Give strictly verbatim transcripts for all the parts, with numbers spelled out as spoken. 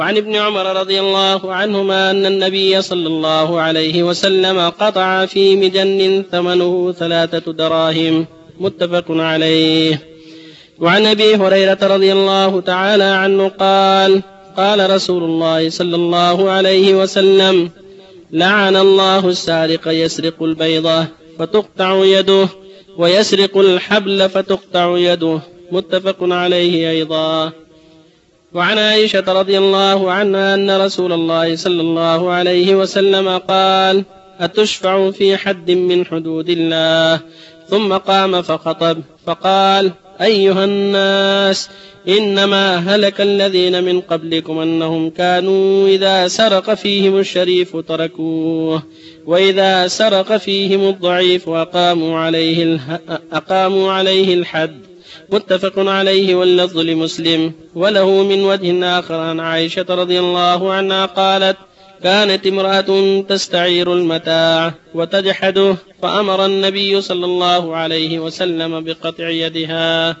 وعن ابن عمر رضي الله عنهما أن النبي صلى الله عليه وسلم قطع في مجن ثمنه ثلاثة دراهم، متفق عليه. وعن أبي هريرة رضي الله تعالى عنه قال قال رسول الله صلى الله عليه وسلم: لعن الله السارق يسرق البيضة فتقطع يده، ويسرق الحبل فتقطع يده، متفق عليه أيضا. وعن عائشة رضي الله عنها أن رسول الله صلى الله عليه وسلم قال: أتشفع في حد من حدود الله؟ ثم قام فخطب فقال: أيها الناس، إنما هلك الذين من قبلكم أنهم كانوا إذا سرق فيهم الشريف تركوه، وإذا سرق فيهم الضعيف أقاموا عليه, أقاموا عليه الحد، متفق عليه واللفظ لمسلم. وله من وجه آخر عن عائشة رضي الله عنها قالت: كانت امرأة تستعير المتاع وتجحده، فأمر النبي صلى الله عليه وسلم بقطع يدها.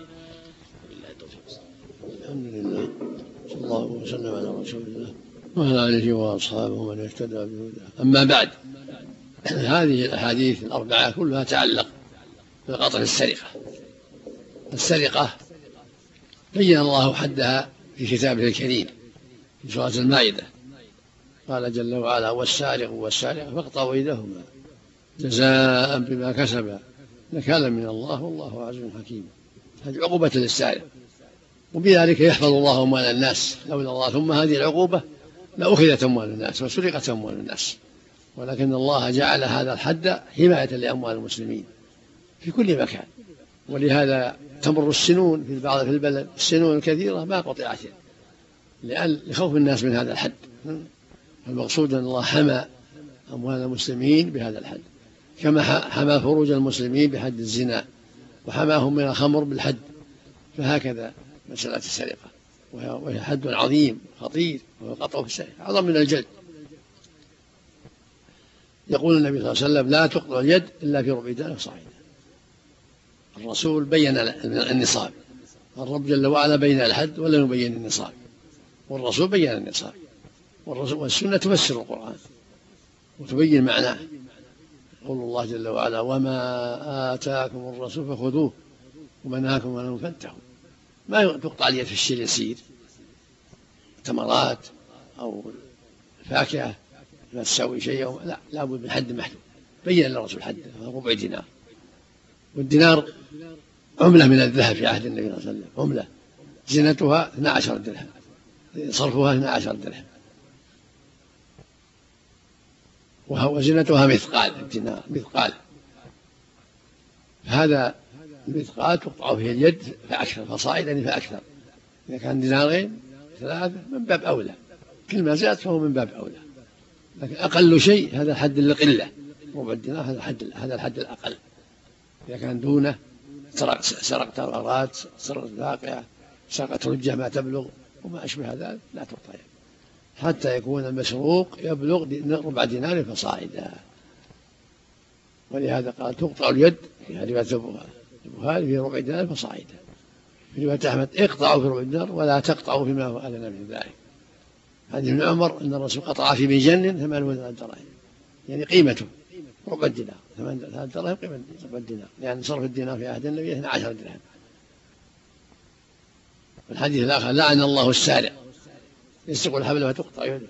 الحمد لله، صلى الله وسلم على رسول الله وعلى آله وأصحابه ومن اهتدى بهداه. أما بعد، هذه الأحاديث الأربعة كلها تعلق بقطع السرقة. السرقة بين الله حدها في كتابه الكريم في سورة المائدة، قال جل وعلا: والسارق والسارقة فاقطعوا أيديهما جزاء بما كسبا نكالا من الله والله عزيز حكيم. هذه عقوبة للسارق، وبذلك يحفظ الله أموال الناس. لولا الله ثم هذه العقوبة لأخذت أموال الناس وسرقت أموال الناس، ولكن الله جعل هذا الحد حماية لأموال المسلمين في كل مكان. ولهذا تمر السنون في بعض في البلد، السنون الكثيرة ما قطعت لأن لخوف الناس من هذا الحد. المقصود أن الله حمى أموال المسلمين بهذا الحد، كما حمى فروج المسلمين بحد الزنا، وحماهم من الخمر بالحد. فهكذا مسألة السرقة، وهي حد عظيم خطير، وهو قطع في السرقة أعظم من الجلد. يقول النبي صلى الله عليه وسلم: لا تقطع اليد إلا في ربع دينار صاعدا. الرسول بين النصاب، الرب جل وعلا بين الحد ولم يبين النصاب، والرسول بين النصاب، والسنة تفسر القرآن وتبين معناه. يقول الله جل وعلا: وما آتاكم الرسول فخذوه وما نهاكم عنه فانتهوا. ما تقطع اليد في الشيء اليسير، تمرات أو فاكهة لا تساوي شيء، لا لابد من حد محدود. بين الرسول حد ربع دينار، والدينار عملة من الذهب في عهد النبي صلى الله عليه وسلم، عملة زينتها اثنا عشر درهم، صرفها اثنا عشر درهم، وزينتها مثقال الدينار، مثقال. هذا المثقال تقطع فيه اليد فأكثر، فصاعدا فأكثر. إذا كان دينارين ثلاثة من باب أولى، كل ما زاد فهو من باب أولى. لكن أقل شيء هذا الحد القلة، ربع الدينار هذا الحد، هذا الحد الأقل. إذا كان دونه سرق سرق تمرات، سرق فاقعة، سرقت رجة ما تبلغ وما أشبه هذا لا تقطع، حتى يكون المسروق يبلغ ربع دينار فصاعدا. ولهذا قال: تقطع اليد في رواية البخاري في ربع دينار فصاعدا. في رواية أحمد: اقطعوا في ربع دينار ولا تقطعوا فيما هو أدنى من ذلك. حديث ابن عمر أن الرسول قطع في مجن ثمانية دراهم، يعني قيمته ربع الدينار، ثمانية دراهم قيمة ربع الدينار، لأن يعني صرف الدينار في عهد النبي اثنا عشر درهم. الحديث الآخر: لعن الله السارق يسرق الحبل فتقطع يده.